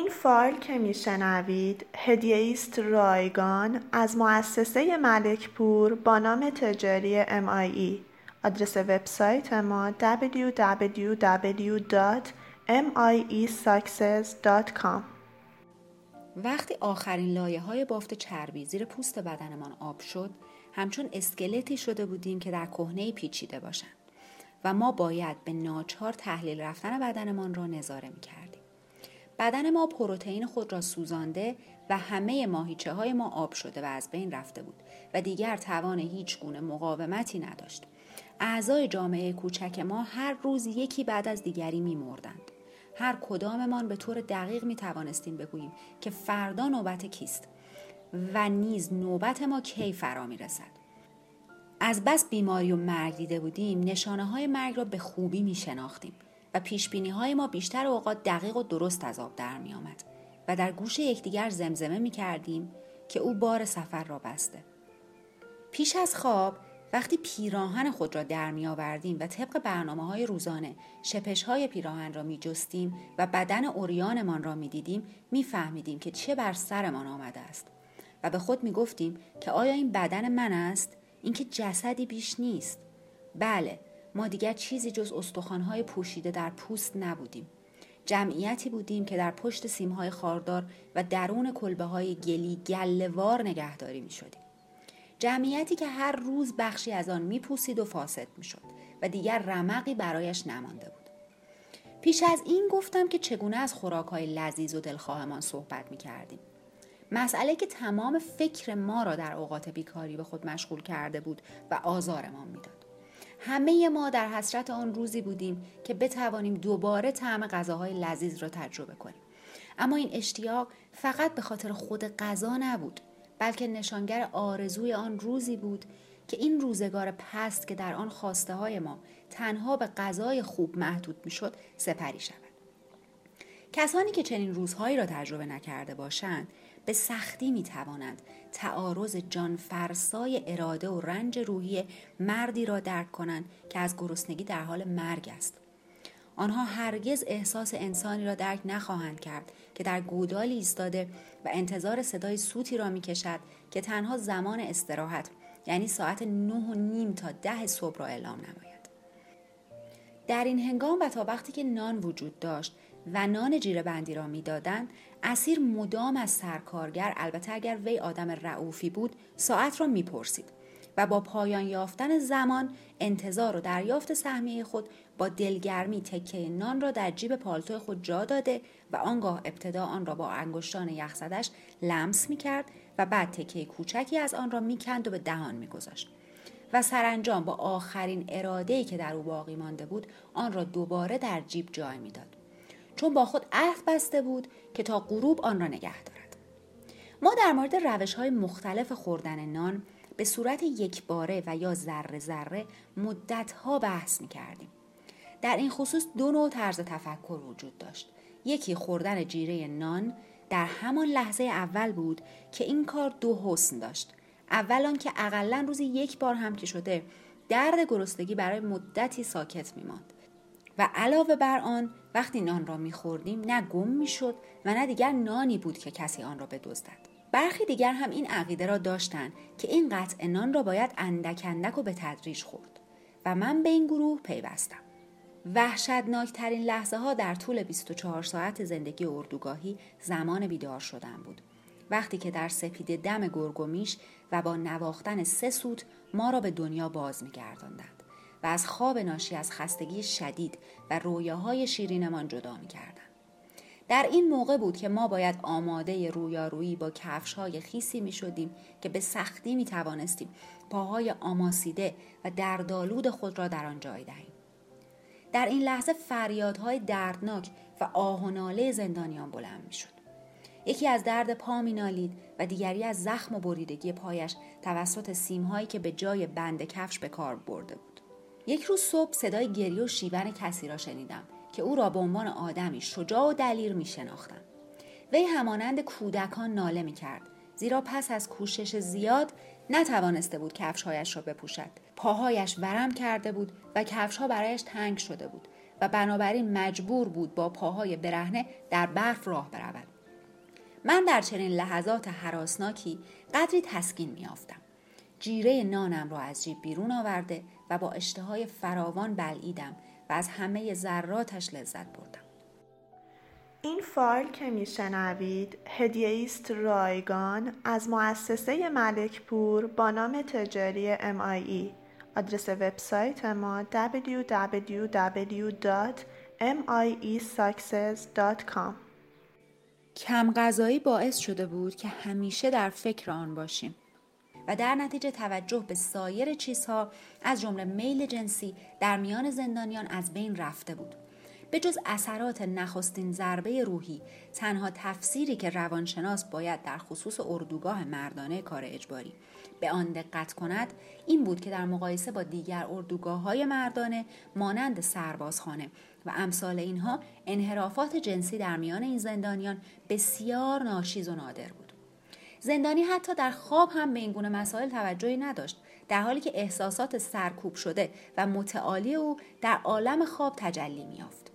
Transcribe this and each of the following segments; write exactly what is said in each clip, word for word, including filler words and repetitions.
این فایل که میشنوید هدیه است رایگان از مؤسسه ملکپور با نام تجاری ام آی ای. آدرس وبسایت ما دبلیو دبلیو دبلیو دات ام آی ای ساکسس دات کام. وقتی آخرین لایه‌های بافت چربی زیر پوست بدنمان آب شد، همچون اسکلتی شده بودیم که در کهنه‌ای پیچیده باشند و ما باید به ناچار تحلیل رفتن بدنمان را نظاره می‌کردیم. بدن ما پروتئین خود را سوزانده و همه ماهیچه های ما آب شده و از بین رفته بود و دیگر توان هیچ گونه مقاومتی نداشت. اعضای جامعه کوچک ما هر روز یکی بعد از دیگری می مردند. هر کداممان به طور دقیق می توانستیم بگوییم که فردا نوبت کیست و نیز نوبت ما کی فرا می رسد. از بس بیماری و مرگ دیده بودیم، نشانه های مرگ را به خوبی می شناختیم و پیشبینی های ما بیشتر اوقات دقیق و درست از آب در می آمد و در گوش یکدیگر زمزمه می کردیم که او بار سفر را بسته. پیش از خواب وقتی پیراهن خود را در می آوردیم و طبق برنامه های روزانه شپش های پیراهن را می جستیم و بدن عریانمان را می دیدیم، می فهمیدیم که چه بر سرمان آمده است و به خود می گفتیم که آیا این بدن من است؟ این که جسدی بیش نیست. بله، ما دیگر چیزی جز استخوان‌های پوشیده در پوست نبودیم. جمعیتی بودیم که در پشت سیم‌های خاردار و درون کلبه‌های گلی گله‌وار نگهداری می‌شدیم. جمعیتی که هر روز بخشی از آن می‌پوسید و فاسد می‌شد و دیگر رمقی برایش نمانده بود. پیش از این گفتم که چگونه از خوراک‌های لذیذ و دلخواهمان صحبت می‌کردیم. مسئله که تمام فکر ما را در اوقات بیکاری به خود مشغول کرده بود و آزارمان می‌داد. همه ما در حسرت آن روزی بودیم که بتوانیم دوباره طعم غذاهای لذیذ را تجربه کنیم. اما این اشتیاق فقط به خاطر خود غذا نبود، بلکه نشانگر آرزوی آن روزی بود که این روزگار پست که در آن خواسته های ما تنها به غذای خوب محدود میشد سپری شود. کسانی که چنین روزهایی را تجربه نکرده باشند به سختی می توانند تعارض جانفرسای اراده و رنج روحی مردی را درک کنند که از گرسنگی در حال مرگ است. آنها هرگز احساس انسانی را درک نخواهند کرد که در گودالی ایستاده و انتظار صدای سوتی را می کشد که تنها زمان استراحت، یعنی ساعت نه و نیم تا ده صبح را اعلام نماید. در این هنگام و تا وقتی که نان وجود داشت و نان جیره بندی را می دادن، اسیر مدام از سرکارگر، البته اگر وی آدم رئوفی بود، ساعت را می پرسید و با پایان یافتن زمان انتظار و دریافت سهمیه خود با دلگرمی تکه نان را در جیب پالتو خود جا داده و آنگاه ابتدا آن را با انگشتان یخزدش لمس می کرد و بعد تکه کوچکی از آن را می کند و به دهان می گذاشت و سرانجام با آخرین اراده‌ای که در او باقی مانده بود آن را دوباره در جیب جای می داد، چون با خود عهد بسته بود که تا غروب آن را نگه دارد. ما در مورد روش‌های مختلف خوردن نان به صورت یکباره و یا ذره ذره مدت‌ها بحث می‌کردیم. در این خصوص دو نوع طرز تفکر وجود داشت. یکی خوردن جیره نان در همان لحظه اول بود که این کار دو حسن داشت. اول آن که اقلاً روزی یک بار هم که شده درد گرسنگی برای مدتی ساکت می‌ماند و علاوه بر آن وقتی نان را می‌خوردیم نه گم می‌شد و نه دیگر نانی بود که کسی آن را بدزدد. برخی دیگر هم این عقیده را داشتند که این قطع نان را باید اندک اندک و به تدریج خورد و من به این گروه پیوستم. وحشتناکترین لحظه ها در طول بیست و چهار ساعت زندگی اردوگاهی زمان بیدار شدن بود. وقتی که در سپیده دم گرگ و میش و با نواختن سه سوت ما را به دنیا باز می‌گرداندند و از خواب ناشی از خستگی شدید و رویاهای شیرینمان جدا می‌کردند. در این موقع بود که ما باید آماده رویارویی با کفش‌های خیسی می‌شدیم که به سختی می‌توانستیم پاهای آماسیده و دردآلود خود را در آن جای دهیم. در این لحظه فریادهای دردناک و آه و ناله زندانیان بلند می‌شد. یکی از درد پا می‌نالید و دیگری از زخم و بریدگی پایش توسط سیم‌هایی که به جای بند کفش به کار برده بود. یک روز صبح صدای گریه و شیون کسی را شنیدم که او را به عنوان آدمی شجاع و دلیر می شناختم. وی همانند کودکان ناله می کرد، زیرا پس از کوشش زیاد نتوانسته بود کفشهایش را بپوشد. پاهایش ورم کرده بود و کفشها برایش تنگ شده بود و بنابراین مجبور بود با پاهای برهنه در برف راه برود. من در چنین لحظات هراسناکی قدری تسکین میافتم. جیره نانم را از جیب بیرون آورده و با اشتهای فراوان بلعیدم و از همه ذراتش لذت بردم. این فایل که میشنوید هدیه است رایگان از مؤسسه ملکپور با نام تجاری ام آی ای. آدرس وبسایت ما دبلیو دبلیو دبلیو دات ام آی ای ساکسس دات کام. کم غذایی باعث شده بود که همیشه در فکر آن باشیم و در نتیجه توجه به سایر چیزها از جمله میل جنسی در میان زندانیان از بین رفته بود. به جز اثرات نخستین ضربه روحی، تنها تفسیری که روانشناس باید در خصوص اردوگاه مردانه کار اجباری به آن دقت کند این بود که در مقایسه با دیگر اردوگاه‌های مردانه مانند سربازخانه و امثال اینها انحرافات جنسی در میان این زندانیان بسیار ناچیز و نادر بود. زندانی حتی در خواب هم به این گونه مسائل توجهی نداشت، در حالی که احساسات سرکوب شده و متعالی او در عالم خواب تجلی می‌یافت.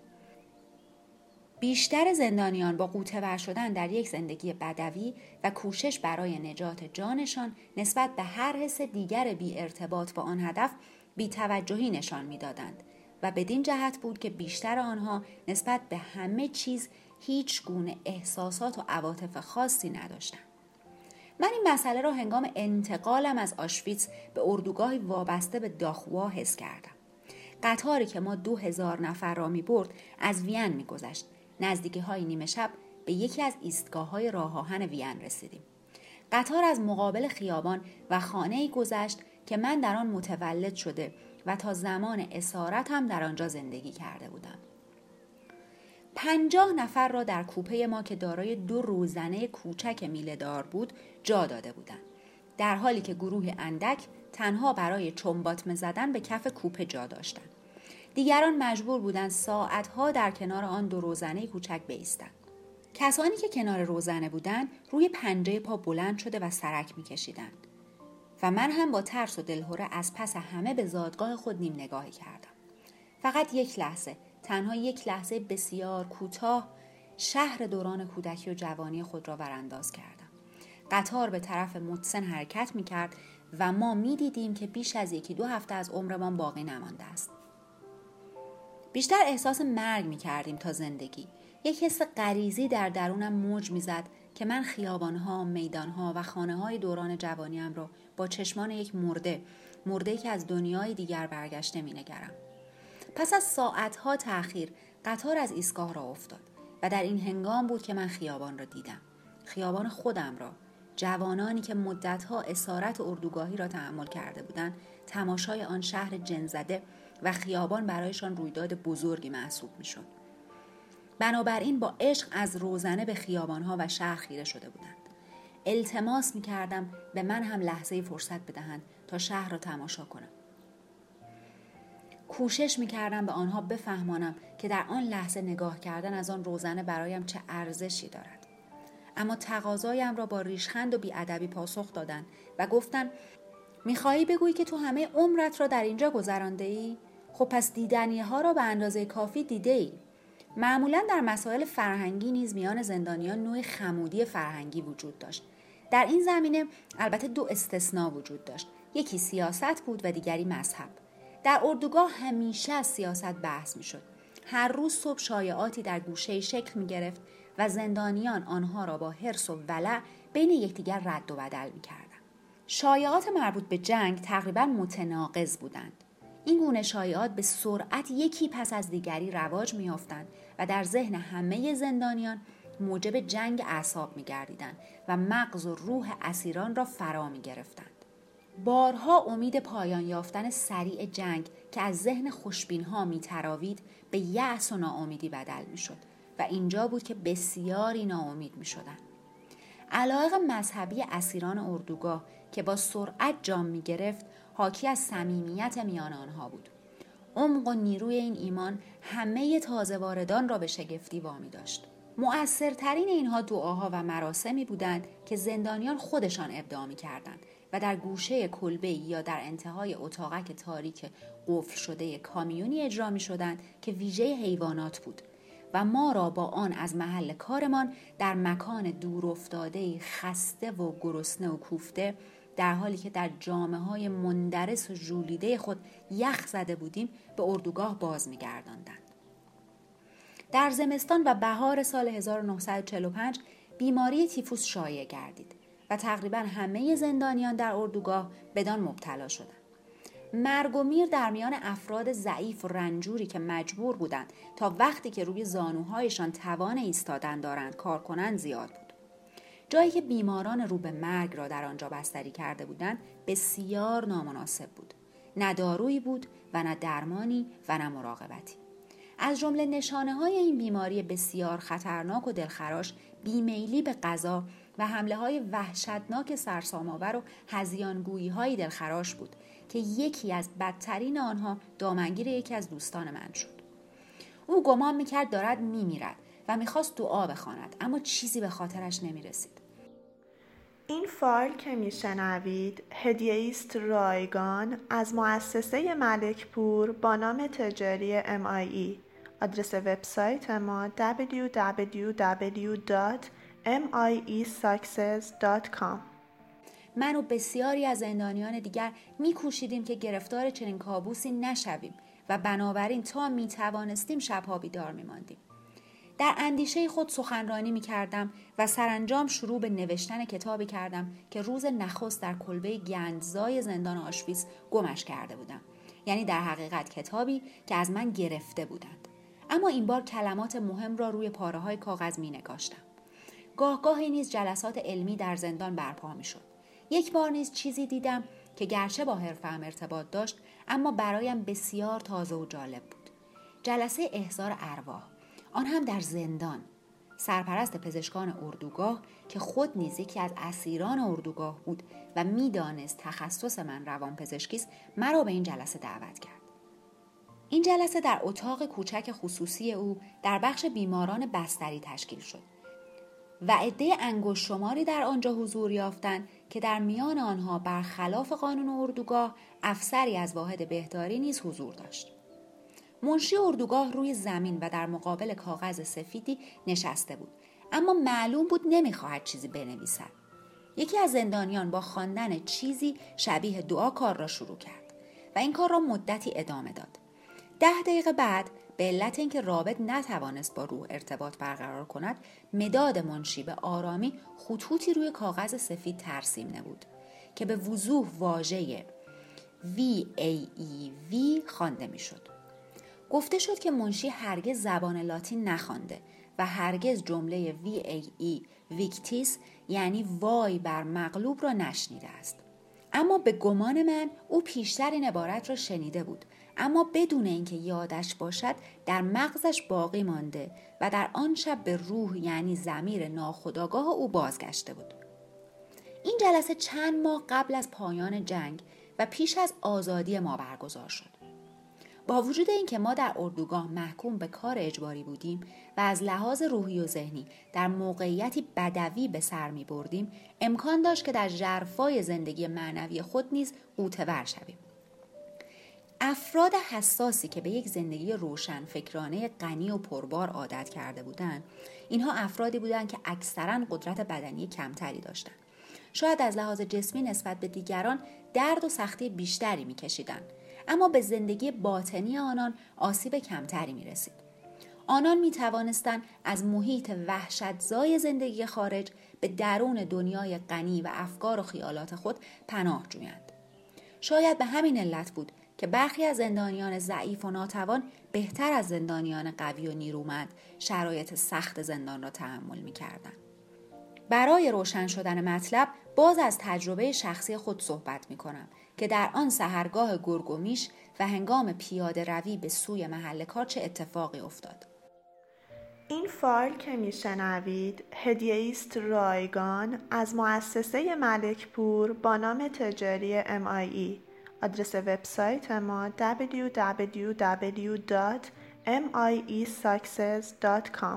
بیشتر زندانیان با غوطه‌ور شدن در یک زندگی بدوی و کوشش برای نجات جانشان نسبت به هر حس دیگر بی ارتباط با آن هدف بی توجهی نشان می‌دادند و بدین جهت بود که بیشتر آنها نسبت به همه چیز هیچ گونه احساسات و عواطف خاصی نداشتند. من این مسئله را هنگام انتقالم از آشویتس به اردوگاهی وابسته به داخوا حس کردم. قطاری که ما دو هزار نفر را می برد از وین می گذشت. نزدیکی های نیمه شب به یکی از ایستگاه های راه آهن وین رسیدیم. قطار از مقابل خیابان و خانه‌ای گذشت که من در آن متولد شده و تا زمان اسارت هم در آنجا زندگی کرده بودم. پنجاه نفر را در کوپه ما که دارای دو روزنه کوچک میله دار بود جا داده بودند، در حالی که گروه اندک تنها برای چنباتمه زدن به کف کوپه جا داشتند. دیگران مجبور بودند ساعتها در کنار آن دو روزنه کوچک بایستند. کسانی که کنار روزنه بودند روی پنجه پا بلند شده و سرک می‌کشیدند و من هم با ترس و دلهره از پس همه به زادگاه خود نیم نگاهی کردم. فقط یک لحظه، تنها یک لحظه بسیار کوتاه، شهر دوران کودکی و جوانی خود را ورانداز کردم. قطار به طرف مدسن حرکت می‌کرد و ما می‌دیدیم که بیش از یکی دو هفته از عمرمان باقی نمانده است. بیشتر احساس مرگ می‌کردیم تا زندگی. یک حس غریزی در درونم موج می‌زد که من خیابان‌ها، میدان‌ها و خانه‌های دوران جوانیم را با چشمان یک مرده، مرده‌ای که از دنیای دیگر برگشته می‌نگرم. پس از ساعتها تأخیر قطار از ایستگاه را افتاد و در این هنگام بود که من خیابان را دیدم. خیابان خودم را. جوانانی که مدتها اسارت اردوگاهی را تحمل کرده بودند تماشای آن شهر جن‌زده و خیابان برایشان رویداد بزرگی محسوب می‌شد. بنابراین با عشق از روزنه به خیابانها و شهر خیره شده بودند. التماس می‌کردم به من هم لحظه فرصت بدهند تا شهر را تماشا کنم. کوشش می‌کردم به آنها بفهمانم که در آن لحظه نگاه کردن از آن روزنه برایم چه ارزشی دارد. اما تقاضایم را با ریشخند و بی‌ادبی پاسخ دادند و گفتند می‌خواهی بگویی که تو همه عمرت را در اینجا گذرانده‌ای؟ خب پس دیدنی‌ها را به اندازه کافی دیده‌ای. معمولاً در مسائل فرهنگی نیز میان زندانیان نوع خمودی فرهنگی وجود داشت. در این زمینه البته دو استثناء وجود داشت. یکی سیاست بود و دیگری مذهب. در اردوگاه همیشه از سیاست بحث می شد. هر روز صبح شایعاتی در گوشه شکل می گرفت و زندانیان آنها را با حرص و ولع بین یکدیگر رد و بدل می کردند. شایعات مربوط به جنگ تقریبا متناقض بودند. این گونه شایعات به سرعت یکی پس از دیگری رواج می یافتند و در ذهن همه زندانیان موجب جنگ اعصاب می گردیدند و مغز و روح اسیران را فرا می گرفتند. بارها امید پایان یافتن سریع جنگ که از ذهن خوشبین‌ها می‌تراوید به یأس و ناامیدی بدل می‌شد و اینجا بود که بسیاری ناامید می‌شدند. علایق مذهبی اسیران اردوگاه که با سرعت جام می‌گرفت حاکی از صمیمیت میان آنها بود. عمق و نیروی این ایمان همه تازه واردان را به شگفتی وامی داشت. مؤثرترین اینها دعاها و مراسمی بودند که زندانیان خودشان ابداع می‌کردند و در گوشه کلبه یا در انتهای اتاقک تاریک قفل شده کامیونی اجرا می شدند که ویژه حیوانات بود و ما را با آن از محل کارمان در مکان دور افتاده خسته و گرسنه و کوفته، در حالی که در جامه‌های مندرس و ژولیده خود یخ زده بودیم، به اردوگاه باز می‌گرداندند. در زمستان و بهار سال هزار و نهصد و چهل و پنج بیماری تیفوس شایع گردید و تقریباً همه زندانیان در اردوگاه بدان مبتلا شدند. مرگ و میر در میان افراد ضعیف و رنجوری که مجبور بودند تا وقتی که روی زانوهایشان توان ایستادن دارند کار کنند زیاد بود. جایی که بیماران رو به مرگ را در آنجا بستری کرده بودند بسیار نامناسب بود. نه دارویی بود و نه درمانی و نه مراقبتی. از جمله نشانه‌های این بیماری بسیار خطرناک و دلخراش بیمیلی به غذا و حمله‌های وحشتناک سرسام‌آور و هذیان‌گویی‌های دلخراش بود که یکی از بدترین آنها دامنگیر یکی از دوستان من شد. او گمان می‌کرد دارد می‌میرد و می‌خواست دعا بخواند، اما چیزی به خاطرش نمی‌رسید. این فایل که میشنوید هدیه است رایگان از مؤسسه ملکپور با نام تجاری ام آی ای. آدرس وبسایت ما دبلیو دبلیو دبلیو دات ام آی ای ساکسس دات کام. من و بسیاری از زندانیان دیگر می‌کوشیدیم که گرفتار چنین کابوسی نشویم و بنابراین تا می‌توانستیم شب‌ها بیدار می‌ماندیم. در اندیشه خود سخنرانی می‌کردم و سرانجام شروع به نوشتن کتابی کردم که روز نخست در کلبه گندزای زندان آشویتز گمش کرده بودم. یعنی در حقیقت کتابی که از من گرفته بودند. اما این بار کلمات مهم را روی پاره‌های کاغذ می‌نگاشتم. گاه گاهی نیز جلسات علمی در زندان برپا می‌شد. یک بار نیز چیزی دیدم که گرچه با حرفه‌ام ارتباط داشت اما برایم بسیار تازه و جالب بود. جلسه احضار ارواح، آن هم در زندان. سرپرست پزشکان اردوگاه که خود نیز یکی از اسیران اردوگاه بود و میدانست تخصص من روانپزشکی است، مرا به این جلسه دعوت کرد. این جلسه در اتاق کوچک خصوصی او در بخش بیماران بستری تشکیل شد و عده انگشت شماری در آنجا حضور یافتند که در میان آنها برخلاف قانون اردوگاه افسری از واحد بهداری نیز حضور داشت. منشی اردوگاه روی زمین و در مقابل کاغذ سفیدی نشسته بود، اما معلوم بود نمیخواهد چیزی بنویسد. یکی از زندانیان با خواندن چیزی شبیه دعا کار را شروع کرد و این کار را مدتی ادامه داد. ده دقیقه بعد به علت اینکه رابط نتوانست با روح ارتباط برقرار کند، مداد منشی به آرامی خطوطی روی کاغذ سفید ترسیم نمود که به وضوح واژه وی ای ای وی خوانده میشد. گفته شد که منشی هرگز زبان لاتین نخوانده و هرگز جمله وی ای ای ویکتیس یعنی وای بر مغلوب را نشنیده است. اما به گمان من او پیشتر این عبارت را شنیده بود، اما بدون اینکه یادش باشد در مغزش باقی مانده و در آن شب به روح یعنی ضمیر ناخودآگاه او بازگشته بود. این جلسه چند ماه قبل از پایان جنگ و پیش از آزادی ما برگزار شد. با وجود اینکه ما در اردوگاه محکوم به کار اجباری بودیم و از لحاظ روحی و ذهنی در موقعیتی بدوی به سر می بردیم، امکان داشت که در ژرفای زندگی معنوی خود نیز غوطه‌ور شویم. افراد حساسی که به یک زندگی روشن فکرانه غنی و پربار عادت کرده بودند، اینها افرادی بودند که اکثراً قدرت بدنی کمتری داشتند. شاید از لحاظ جسمی نسبت به دیگران درد و سختی بیشتری می‌کشیدند، اما به زندگی باطنی آنان آسیب کمتری می‌رسید. آنان می‌توانستند از محیط وحشتزای زندگی خارج به درون دنیای غنی و افکار و خیالات خود پناه جویند. شاید به همین علت بود که برخی از زندانیان ضعیف و ناتوان بهتر از زندانیان قوی و نیرومند شرایط سخت زندان را تحمل می‌کردند. برای روشن شدن مطلب باز از تجربه شخصی خود صحبت می‌کنم که در آن سحرگاه گرگومیش و هنگام پیاده روی به سوی محل کار چه اتفاقی افتاد. این فایل که میشنوید هدیه است رایگان از مؤسسه ملکپور با نام تجاری ام آی ای. آدرس وبسایت ما دبلیو دبلیو دبلیو دات ام آی ای ساکسس دات کام.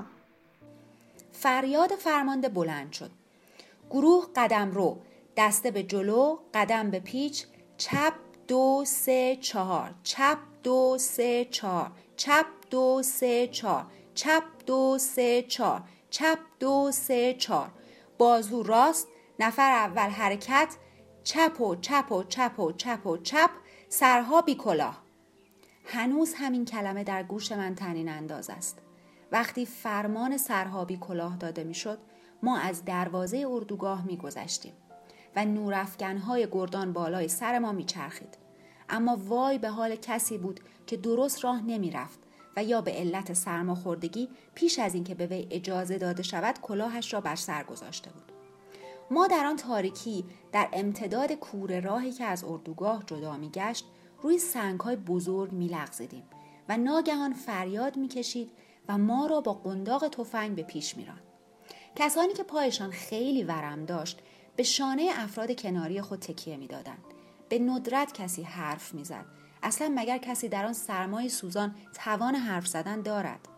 فریاد فرمانده بلند شد. گروه قدم رو، دسته به جلو، قدم به پیچ، چپ دو سه چهار، چپ دو سه چهار، چپ دو سه چهار، چپ دو سه چهار، چپ دو سه چهار، بازو راست، نفر اول حرکت، چپ و چپ و چپ و چپ و چپ، سرها بی کلاه. هنوز همین کلمه در گوش من طنین انداز است. وقتی فرمان سرها بی کلاه داده می شد، ما از دروازه اردوگاه می گذشتیم و نورافکنهای گردان بالای سر ما می چرخید. اما وای به حال کسی بود که درست راه نمی رفت و یا به علت سرماخوردگی پیش از اینکه به وی اجازه داده شود کلاهش را بر سر گذاشته بود. ما در آن تاریکی در امتداد کوره راهی که از اردوگاه جدا می گشت روی سنگ‌های بزرگ می‌لغزیدیم و ناگهان فریاد می‌کشید و ما را با قنداق تفنگ به پیش می‌راند. کسانی که پایشان خیلی ورم داشت به شانه افراد کناری خود تکیه می‌دادند. به ندرت کسی حرف می‌زد. اصلا مگر کسی در آن سرمای سوزان توان حرف زدن دارد؟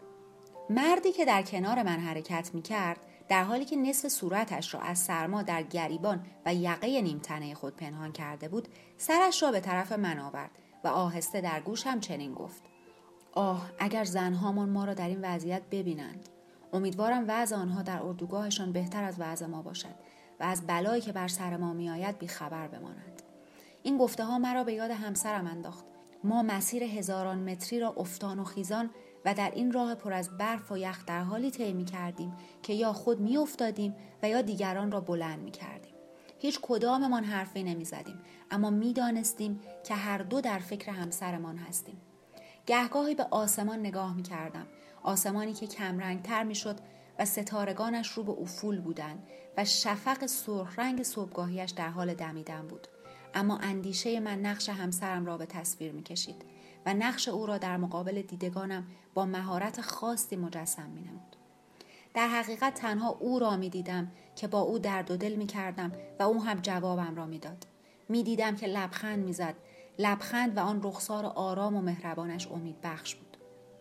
مردی که در کنار من حرکت می‌کرد در حالی که نصف صورتش را از سرما در گریبان و یقه نیمتنه خود پنهان کرده بود، سرش را به طرف من آورد و آهسته در گوشم چنین گفت: آه، اگر زنهامان ما را در این وضعیت ببینند. امیدوارم وضع آنها در اردوگاهشان بهتر از وضع ما باشد و از بلایی که بر سر ما میآید بیخبر بمانند. این گفته ها مرا به یاد همسرم انداخت. ما مسیر هزاران متری را افتان و خیزان و در این راه پر از برف و یخ در حالی طی می‌کردیم که یا خود می‌افتادیم و یا دیگران را بلند می‌کردیم. هیچ کداممان حرفی نمی‌زدیم، اما می‌دانستیم که هر دو در فکر همسرمان هستیم. گهگاهی به آسمان نگاه می‌کردم، آسمانی که کمرنگ‌تر می‌شد و ستارگانش رو به افول بودند و شفق سرخ رنگ صبحگاهیش در حال دمیدن بود. اما اندیشه من نقش همسرم را به تصویر می‌کشید و نقش او را در مقابل دیدگانم با مهارت خاصی مجسم می‌نمود. در حقیقت تنها او را می‌دیدم که با او درد و دل می‌کردم و او هم جوابم را می‌داد. می‌دیدم که لبخند می‌زد، لبخند و آن رخسار آرام و مهربانش امید بخش بود.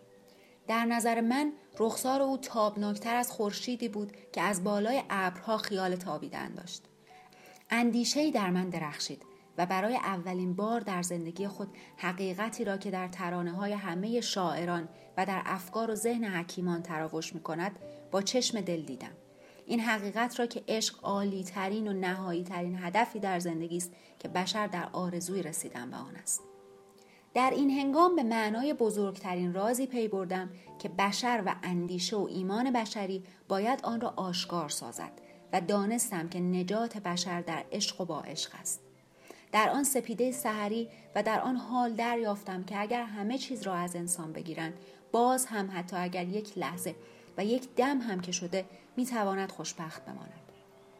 در نظر من رخسار او تابناکتر از خورشیدی بود که از بالای ابرها خیال تابیدن داشت. اندیشه‌ای در من درخشید و برای اولین بار در زندگی خود حقیقتی را که در ترانه‌های همه شاعران و در افکار و ذهن حکیمان تراوش می‌کند با چشم دل دیدم. این حقیقت را که عشق عالی ترین و نهایی ترین هدفی در زندگی است که بشر در آرزوی رسیدن به آن است. در این هنگام به معنای بزرگترین رازی پی بردم که بشر و اندیشه و ایمان بشری باید آن را آشکار سازد و دانستم که نجات بشر در عشق و با عشق است. در آن سپیده سحری و در آن حال دریافتم که اگر همه چیز را از انسان بگیرند، باز هم حتی اگر یک لحظه و یک دم هم که شده میتواند خوشبخت بماند.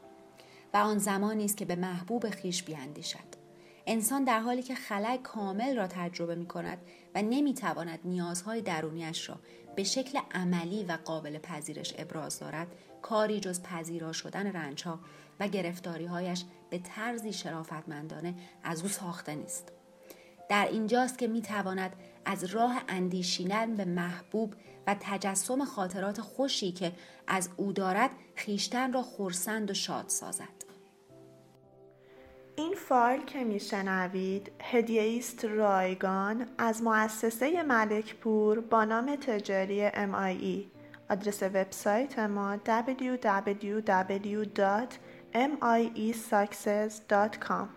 و آن زمانی است که به محبوب خیش بیاندیشد. انسان در حالی که خلأ کامل را تجربه می کند و نمی تواند نیازهای درونیش را به شکل عملی و قابل پذیرش ابراز دارد، کاری جز پذیرا شدن رنجها و گرفتاری‌هایش به طرزی شرافتمندانه از او ساخته نیست. در اینجاست که می تواند از راه اندیشیدن به محبوب و تجسم خاطرات خوشی که از او دارد خیشتن را خرسند و شاد سازد. این فایل که میشنوید هدیه است رایگان از مؤسسه ملک پور با نام تجاری ام آی ای. آدرس وبسایت ما دبلیو دبلیو دبلیو دات ام آی ای ساکسس دات کام.